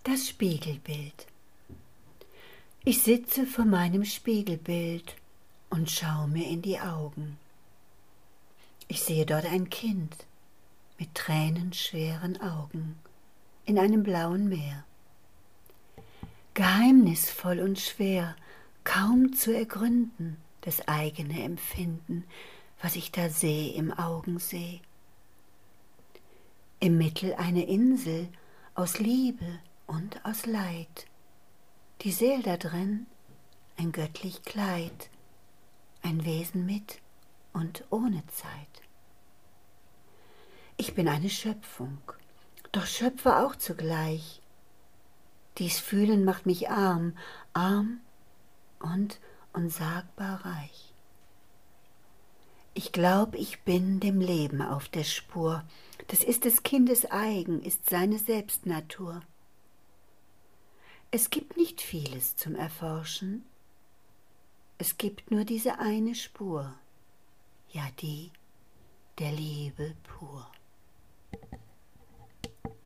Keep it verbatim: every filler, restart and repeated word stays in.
Das Spiegelbild. Ich sitze vor meinem Spiegelbild und schaue mir in die Augen. Ich sehe dort ein Kind mit tränenschweren Augen in einem blauen Meer. Geheimnisvoll und schwer, kaum zu ergründen, das eigene Empfinden, was ich da sehe im Augensee. Im Mittel eine Insel aus Liebe und aus Leid. Die Seel da drin, ein göttlich Kleid, ein Wesen mit und ohne Zeit. Ich bin eine Schöpfung, doch Schöpfer auch zugleich. Dies Fühlen macht mich arm, arm und unsagbar reich. Ich glaub, ich bin dem Leben auf der Spur, das ist des Kindes eigen, ist seine Selbstnatur. Es gibt nicht vieles zum Erforschen, es gibt nur diese eine Spur, ja die der Liebe pur.